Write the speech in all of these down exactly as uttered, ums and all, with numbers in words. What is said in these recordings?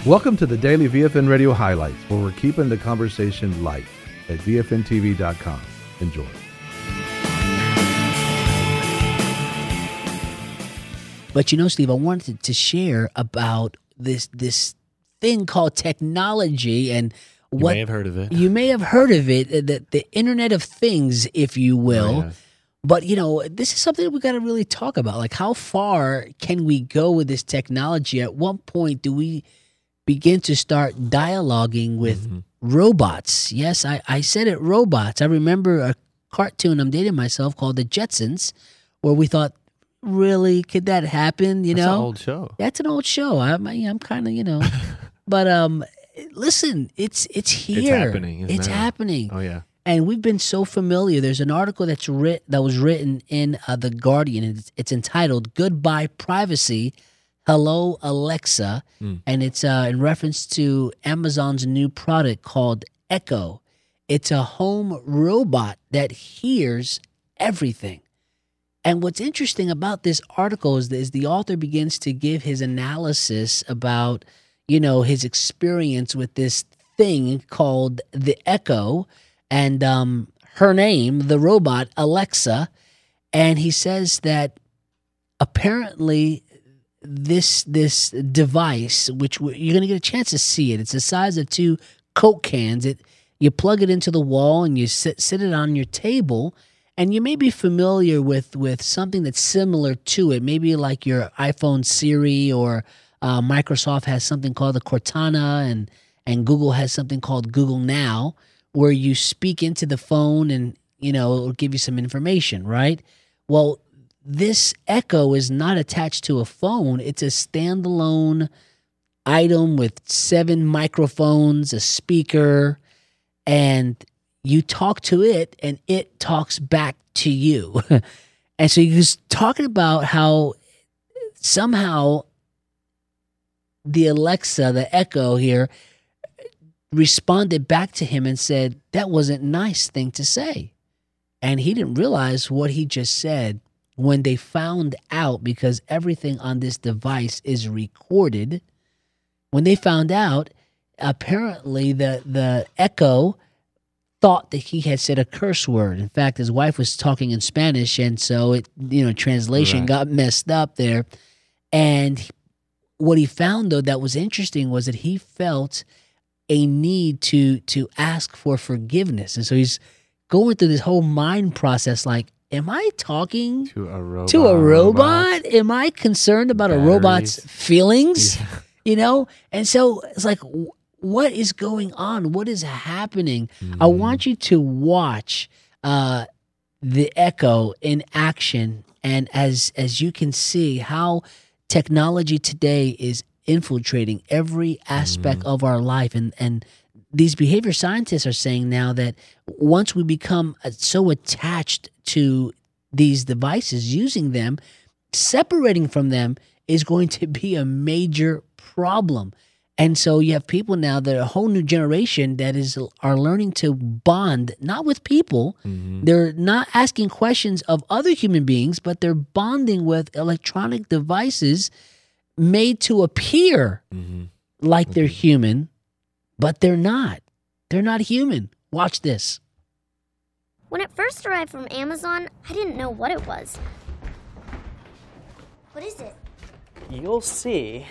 Welcome to the Daily V F N Radio Highlights, where we're keeping the conversation light at V F N T V dot com. Enjoy. But you know, Steve, I wanted to share about this this thing called technology and what you may have heard of it. You may have heard of it, the, the Internet of Things, if you will. Oh, yeah. But, you know, this is something that we got to really talk about. Like, how far can we go with this technology? At what point do we begin to start dialoguing with mm-hmm. robots? Yes, I, I said it, robots. I remember a cartoon, I'm dating myself, called The Jetsons, where we thought, really, could that happen? You That's know, an old show. That's an old show. I'm, I'm kind of, you know, but um, listen, it's it's here. It's happening. Isn't it's it? happening. Oh yeah. And we've been so familiar. There's an article that's writ that was written in uh, The Guardian. It's, it's entitled "Goodbye Privacy, Hello Alexa," mm. and it's uh, in reference to Amazon's new product called Echo. It's a home robot that hears everything. And what's interesting about this article is, is the author begins to give his analysis about, you know, his experience with this thing called the Echo, and um, her name, the robot, Alexa. And he says that apparently this this device, which you're going to get a chance to see it, it's the size of two Coke cans. It you plug it into the wall and you sit sit it on your table. And you may be familiar with, with something that's similar to it, maybe like your iPhone Siri, or uh, Microsoft has something called the Cortana, and, and Google has something called Google Now, where you speak into the phone and, you know, it'll give you some information, right? Well, this Echo is not attached to a phone. It's a standalone item with seven microphones, a speaker, and you talk to it, and it talks back to you. And so he was talking about how somehow the Alexa, the Echo here, responded back to him and said, that wasn't a nice thing to say. And he didn't realize what he just said when they found out, because everything on this device is recorded. When they found out, apparently the, the Echo thought that he had said a curse word. In fact, his wife was talking in Spanish, and so it, you know, translation right. got messed up there. And he, what he found, though, that was interesting was that he felt a need to to ask for forgiveness. And so he's going through this whole mind process like, am I talking to a robot? To a robot? robot? Am I concerned about Batteries. a robot's feelings? Yeah. You know? And so it's like, what is going on? What is happening? Mm. I want you to watch uh, the Echo in action, and as as you can see how technology today is infiltrating every aspect mm. of our life. And, and these behavior scientists are saying now that once we become so attached to these devices, using them, separating from them is going to be a major problem. And so you have people now that are a whole new generation that is are learning to bond, not with people. Mm-hmm. They're not asking questions of other human beings, but they're bonding with electronic devices made to appear mm-hmm. like they're human, but they're not. They're not human. Watch this. When it first arrived from Amazon, I didn't know what it was. What is it? You'll see.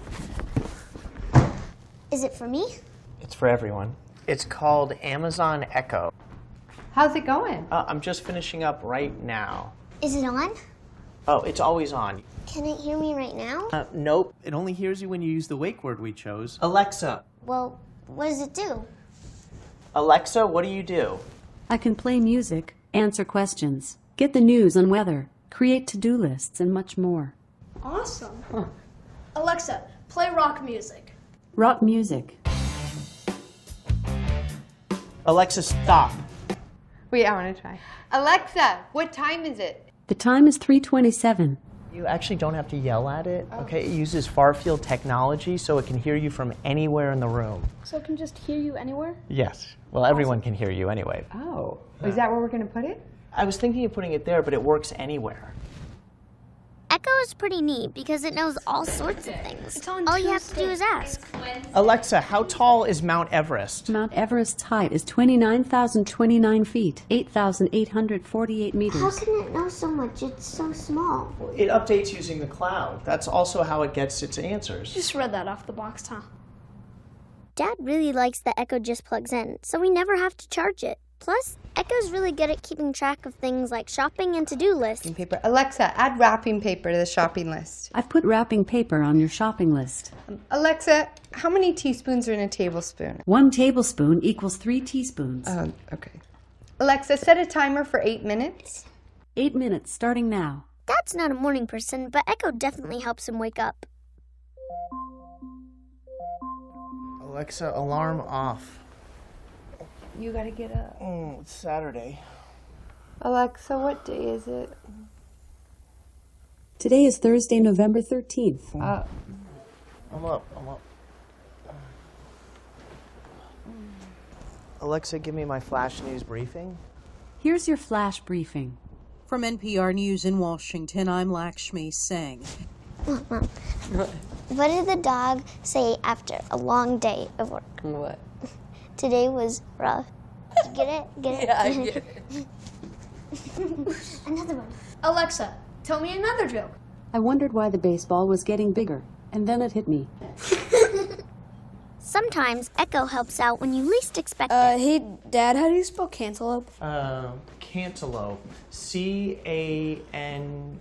Is it for me? It's for everyone. It's called Amazon Echo. How's it going? Uh, I'm just finishing up right now. Is it on? Oh, it's always on. Can it hear me right now? Uh, nope. It only hears you when you use the wake word we chose. Alexa. Well, what does it do? Alexa, what do you do? I can play music, answer questions, get the news on weather, create to-do lists, and much more. Awesome. Huh. Alexa, play rock music. Rock music. Alexa, stop. Wait, I want to try. Alexa, what time is it? The time is three twenty-seven. You actually don't have to yell at it, oh. okay? It uses far-field technology, so it can hear you from anywhere in the room. So it can just hear you anywhere? Yes. Well, everyone can hear you anyway. Oh. Is that where we're going to put it? I was thinking of putting it there, but it works anywhere. Echo is pretty neat because it knows all sorts of things. It's on All you have to Tuesday. do is ask. Alexa, how tall is Mount Everest? Mount Everest's height is twenty-nine thousand twenty-nine feet, eight thousand eight hundred forty-eight meters. How can it know so much? It's so small. It updates using the cloud. That's also how it gets its answers. Just read that off the box, huh? Dad really likes that Echo just plugs in, so we never have to charge it. Plus, Echo's really good at keeping track of things like shopping and to-do lists. Paper. Alexa, add wrapping paper to the shopping list. I've put wrapping paper on your shopping list. Alexa, how many teaspoons are in a tablespoon? One tablespoon equals three teaspoons. Um, okay. Alexa, set a timer for eight minutes. Eight minutes starting now. Dad's not a morning person, but Echo definitely helps him wake up. Alexa, alarm off. You gotta get up. Oh, it's Saturday. Alexa, what day is it? Today is Thursday, November thirteenth. Uh, I'm up, I'm up. Alexa, give me my flash news briefing. Here's your flash briefing. From N P R News in Washington, I'm Lakshmi Singh. What did the dog say after a long day of work? what? Today was rough. Get it? Get it? Yeah, I get it. Another one. Alexa, tell me another joke. I wondered why the baseball was getting bigger, and then it hit me. Sometimes Echo helps out when you least expect Uh, it. hey, Dad, how do you spell cantaloupe? Uh, cantaloupe. C A N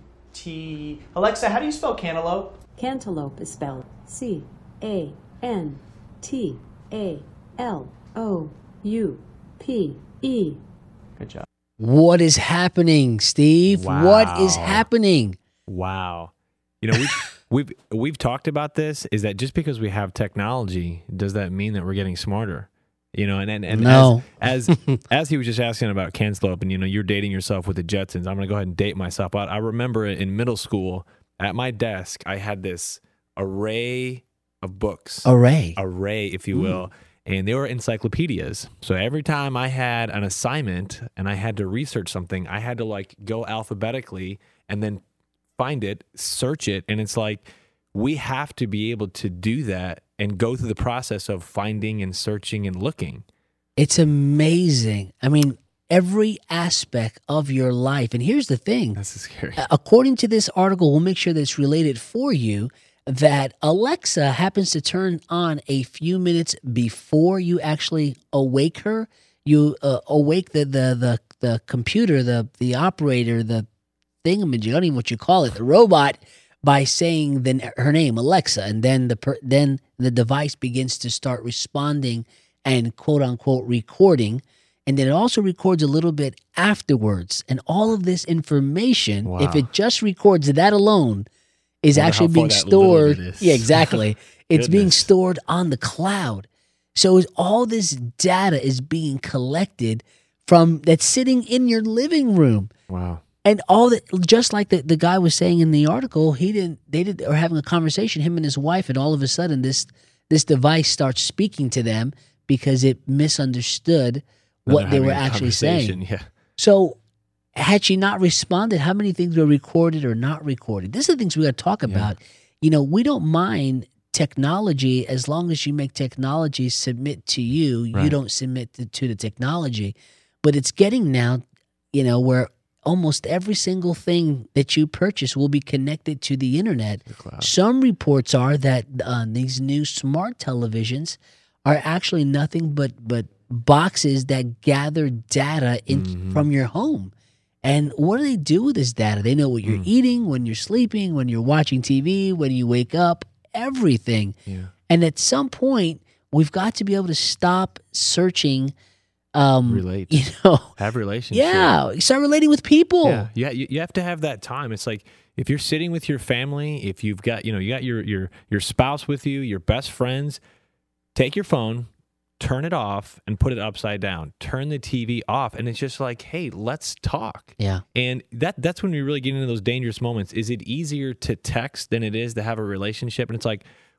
T. Alexa, how do you spell cantaloupe? Cantaloupe is spelled C A N T A L O U P E. Good job. What is happening, Steve? What is Wow. happening? Wow. You know, we've, we've, we've talked about this, is that just because we have technology, does that mean that we're getting smarter? You know, and, and, and No. as, as, as he was just asking about cantaloupe and, you know, you're dating yourself with the Jetsons. I'm going to go ahead and date myself. I, I remember in middle school at my desk, I had this array of books. Array. Array, if you will. And they were encyclopedias. So every time I had an assignment and I had to research something, I had to like go alphabetically and then find it, search it. And it's like, we have to be able to do that and go through the process of finding and searching and looking. It's amazing. I mean, every aspect of your life. And here's the thing. This is scary. According to this article, we'll make sure that it's related for you, that Alexa happens to turn on a few minutes before you actually awake her. You uh, awake the, the the the computer, the the operator, the thingamajig, I don't even know what you call it, the robot, by saying then her name, Alexa, and then the per, then the device begins to start responding and quote unquote recording. And then it also records a little bit afterwards. And all of this information, Wow. if it just records that alone, is Wonder actually how far being that stored. validity is. Yeah, exactly. It's being Goodness. stored on the cloud. So is all this data is being collected from that's sitting in your living room. Wow. And all that, just like the, the guy was saying in the article, he didn't, they did, or having a conversation, him and his wife, and all of a sudden this, this device starts speaking to them because it misunderstood what They're they were having a actually saying. conversation, Yeah. So had she not responded, how many things were recorded or not recorded? These are the things we got to talk about. You know, we don't mind technology as long as you make technology submit to you. You Right. don't submit to, to the technology. But it's getting now, you know, where almost every single thing that you purchase will be connected to the internet. Some reports are that uh, these new smart televisions are actually nothing but but boxes that gather data in, Mm-hmm. from your home. And what do they do with this data? They know what you're Mm. eating, when you're sleeping, when you're watching T V, when you wake up, everything. Yeah. And at some point, we've got to be able to stop searching. Um, Relate. You know, Have relationship. yeah, start relating with people. Yeah, yeah, you, you have to have that time. It's like if you're sitting with your family, if you've got, you know, you got your your your spouse with you, your best friends, take your phone, turn it off, and put it upside down. Turn the T V off, and it's just like, hey, let's talk. Yeah. And that that's when we really get into those dangerous moments. Is it easier to text than it is to have a relationship? And it's like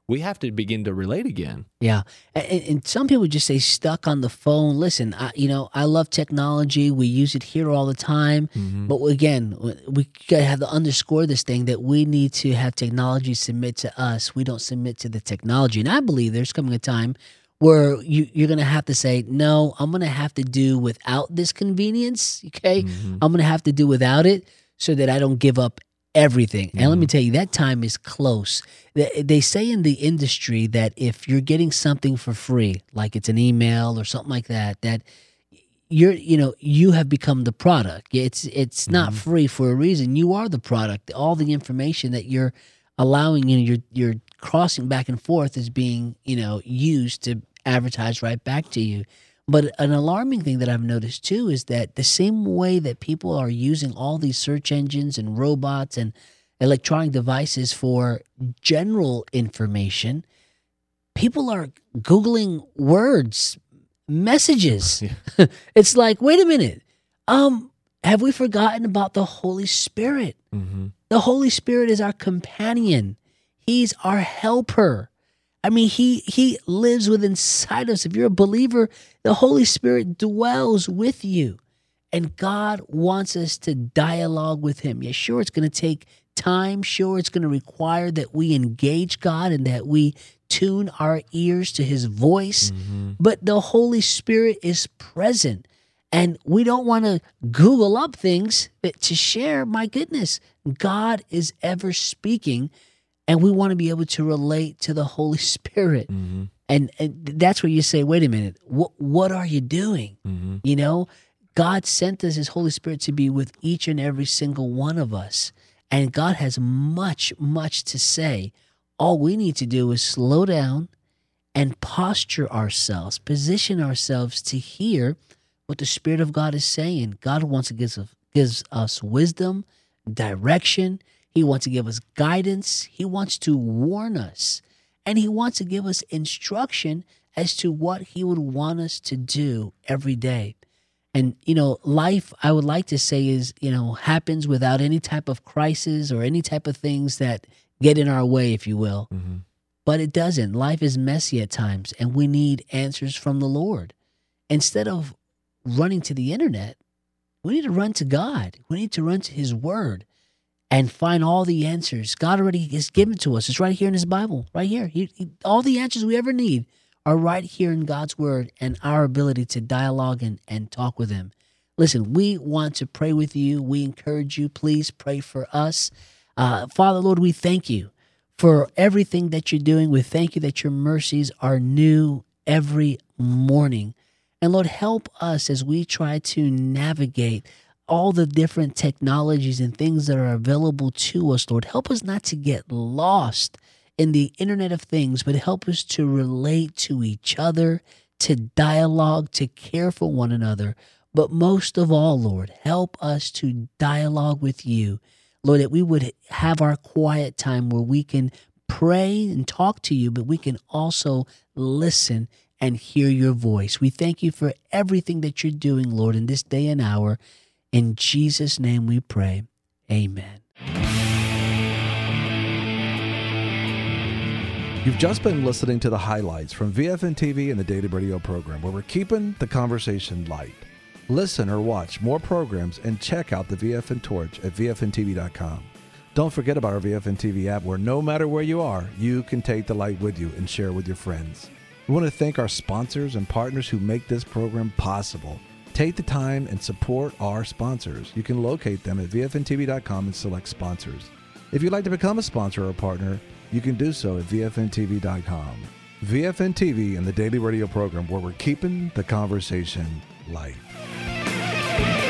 we have to begin to relate again. Yeah. And, and some people just say stuck on the phone. Listen, I, you know, I love technology. We use it here all the time. Mm-hmm. But again, we got to have to underscore this thing that we need to have technology submit to us. We don't submit to the technology. And I believe there's coming a time where you, you're going to have to say, no, I'm going to have to do without this convenience. Okay. Mm-hmm. I'm going to have to do without it so that I don't give up everything. And mm-hmm. let me tell you, that time is close. They, they say in the industry that if you're getting something for free, like it's an email or something like that, that you're, you know, you have become the product. It's it's mm-hmm. not free for a reason. You are the product. All the information that you're allowing, you know, you're you're crossing back and forth is being, you know, used to advertise right back to you. But an alarming thing that I've noticed too is that the same way that people are using all these search engines and robots and electronic devices for general information, people are Googling words, messages. Yeah. It's like, wait a minute. Um, have we forgotten about the Holy Spirit? Mm-hmm. The Holy Spirit is our companion. He's our helper. I mean, he he lives within inside us. If you're a believer, the Holy Spirit dwells with you. And God wants us to dialogue with him. Yeah, sure, it's going to take time. Sure, it's going to require that we engage God and that we tune our ears to his voice. Mm-hmm. But the Holy Spirit is present. And we don't want to Google up things that to share. My goodness, God is ever speaking. And we want to be able to relate to the Holy Spirit. Mm-hmm. And, and that's where you say, wait a minute, what, what are you doing? Mm-hmm. You know, God sent us his Holy Spirit to be with each and every single one of us. And God has much, much to say. All we need to do is slow down and posture ourselves, position ourselves to hear what the Spirit of God is saying. God wants to give us, gives us wisdom, direction. He wants to give us guidance. He wants to warn us. And he wants to give us instruction as to what he would want us to do every day. And, you know, life, I would like to say, is, you know, happens without any type of crisis or any type of things that get in our way, if you will. Mm-hmm. But it doesn't. Life is messy at times, and we need answers from the Lord. Instead of running to the internet, we need to run to God. We need to run to his word and find all the answers. God already has given to us. It's right here in his Bible, right here. He, he, all the answers we ever need are right here in God's word and our ability to dialogue and, and talk with him. Listen, we want to pray with you. We encourage you. Please pray for us. Uh, Father, Lord, we thank you for everything that you're doing. We thank you that your mercies are new every morning. And Lord, help us as we try to navigate all the different technologies and things that are available to us, Lord. Help us not to get lost in the Internet of Things, but help us to relate to each other, to dialogue, to care for one another. But most of all, Lord, help us to dialogue with you. Lord, that we would have our quiet time where we can pray and talk to you, but we can also listen and hear your voice. We thank you for everything that you're doing, Lord, in this day and hour. In Jesus' name we pray. Amen. You've just been listening to the highlights from V F N T V and the Daily Radio program, where we're keeping the conversation light. Listen or watch more programs and check out the V F N Torch at V F N T V dot com. Don't forget about our V F N T V app, where no matter where you are, you can take the light with you and share with your friends. We want to thank our sponsors and partners who make this program possible. Take the time and support our sponsors. You can locate them at V F N T V dot com and select sponsors. If you'd like to become a sponsor or a partner, you can do so at V F N T V dot com. V F N T V and the Daily Radio program, where we're keeping the conversation light.